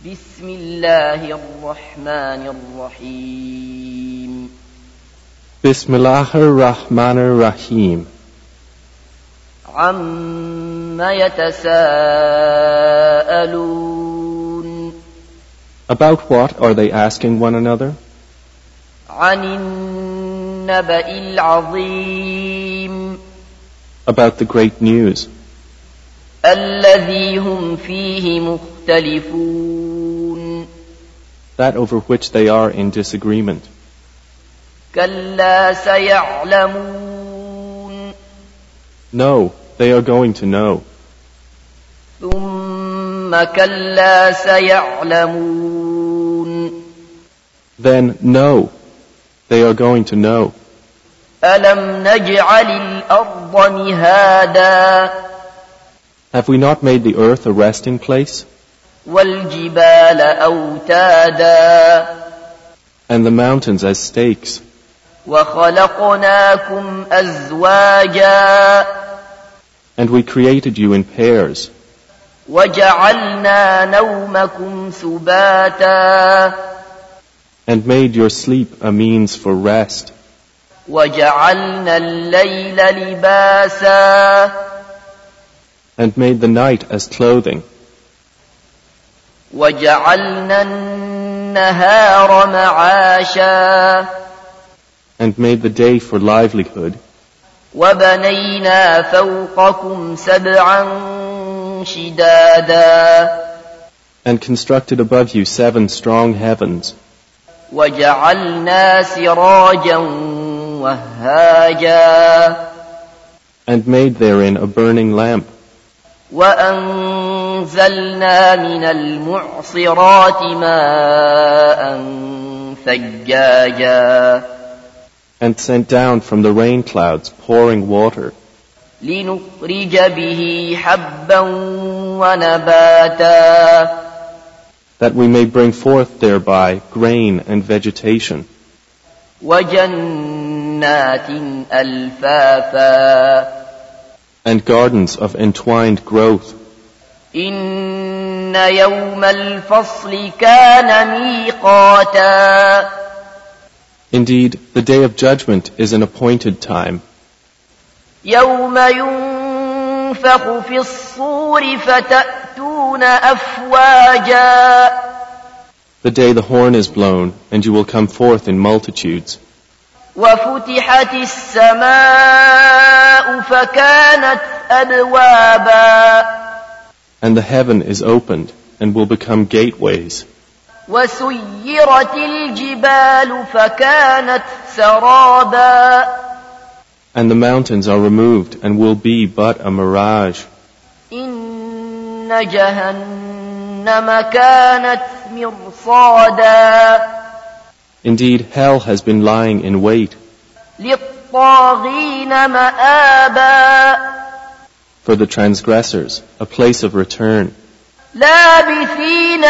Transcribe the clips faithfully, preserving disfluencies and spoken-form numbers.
بسم الله الرحمن الرحيم بسم الله الرحمن الرحيم عما يتساءلون About what are they asking one another? عن النبأ العظيم About the great news الذي هم فيه مختلفون that over which they are in disagreement. كلا سيعلمون No, they are going to know. ثم كلا سيعلمون Then no, they are going to know. ألم نجعل الأرض مهادا Have we not made the earth a resting place, والجبال أوتادا and the mountains as stakes, وخلقناكم أزواجا and we created you in pairs, وجعلنا نومكم سباتا and made your sleep a means for rest, وجعلنا الليل لباسا and made the night as clothing, وجعلنا النهار معاشا and made the day for livelihood, وبنينا فوقكم سبعا شدادا and constructed above you seven strong heavens, وجعلنا سراجا وهاجا and made therein a burning lamp, وأنزلنا من المعصرات ماء ثجاجا and sent down from the rain clouds pouring water, لنخرج به حبا ونباتا that we may bring forth thereby grain and vegetation, وجنات ألفافا and gardens of entwined growth. إن يوم الفصل كان ميقاتا Indeed, the day of judgment is an appointed time, يوم ينفخ في الصور فتأتون أفواجا the day the horn is blown, and you will come forth in multitudes, وفتحت السماء فكانت أبوابا and the heaven is opened, and will become gateways, وسيرت الجبال فكانت سرابا and the mountains are removed, and will be but a mirage. إن جهنم كانت مرصادا Indeed, hell has been lying in wait للطاغين مآبا for the transgressors, a place of return, لابثين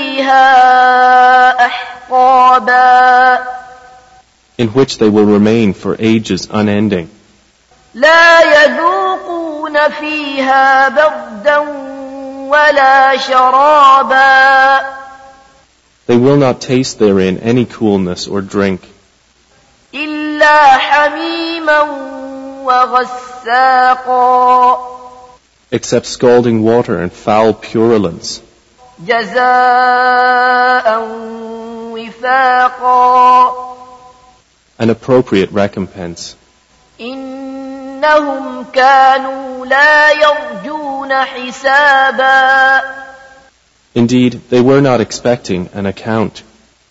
فيها أحقابا in which they will remain for ages unending. لا يذوقون فيها بردا ولا شرابا They will not taste therein any coolness or drink, إلا حميما وغساقا except scalding water and foul purulence, جزاء وفاقا an appropriate recompense. إنهم كانوا لا يرجون حسابا Indeed, they were not expecting an account,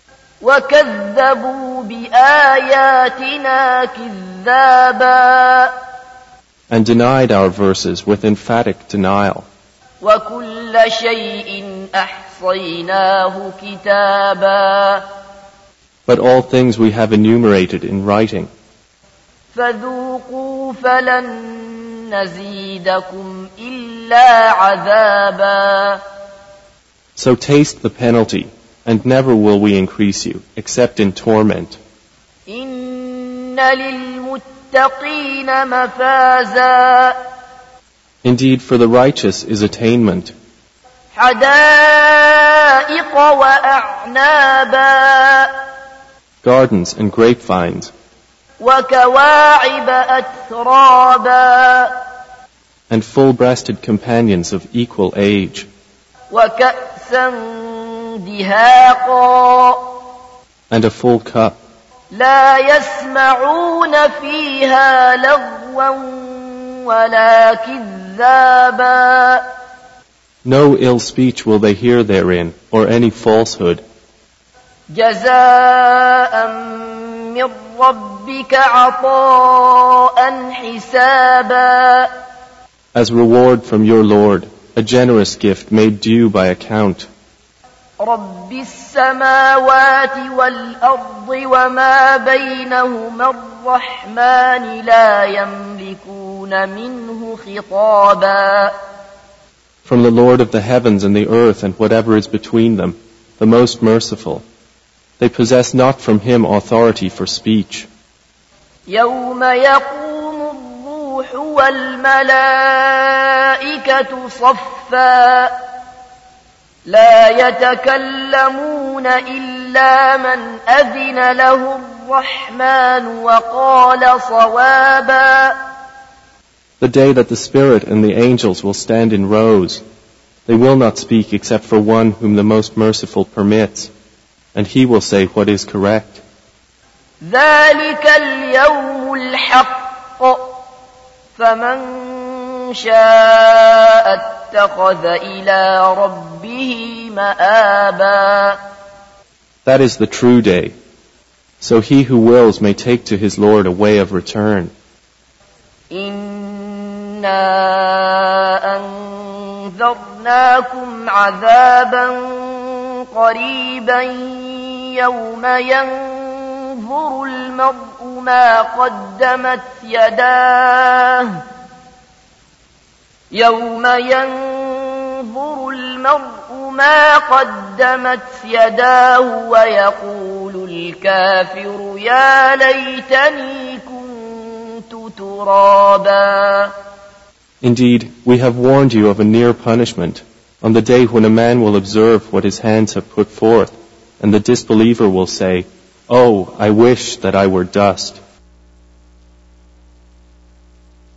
وكذبوا بآياتنا كذابا and denied our verses with emphatic denial. وكل شيء أحصيناه كتابا But all things we have enumerated in writing. فذوقوا فلن نزيدكم إلا عذابا So taste the penalty, and never will we increase you, except in torment. إن للمتقين مفازا Indeed, for the righteous is attainment, حدائق وأعنابا gardens and grapevines, وكواعب أترابا and full-breasted companions of equal age, وكأسا دهاقا and a full cup. لا يسمعون فيها لغوا ولا كذابا No ill speech will they hear therein, or any falsehood. جزاء من ربك عطاء حسابا As reward from your Lord, a generous gift made due by account. رب السماوات والأرض وما بينهما الرحمن لا يملكون منه خطابا From the Lord of the heavens and the earth and whatever is between them, the most merciful. They possess not from him authority for speech. يوم يقوم الروح والملائكة صفا لا يتكلمون إلا من أذن له الرحمن وقال صوابا The day that the Spirit and the angels will stand in rows, they will not speak except for one whom the most merciful permits, and he will say what is correct. ذلك اليوم الحق فمن شاء اتخذ إلى ربه مآبا That is the true day. So he who wills may take to his Lord a way of return. إنا أنذرناكم عذابا قريبا يوم ينظر المرء ما قدمت يداه يوم ينظر المرء ما قدمت يداه ويقول الكافر يا ليتني كنت ترابا Indeed, we have warned you of a near punishment on the day when a man will observe what his hands have put forth, and the disbeliever will say, "Oh, I wish that I were dust."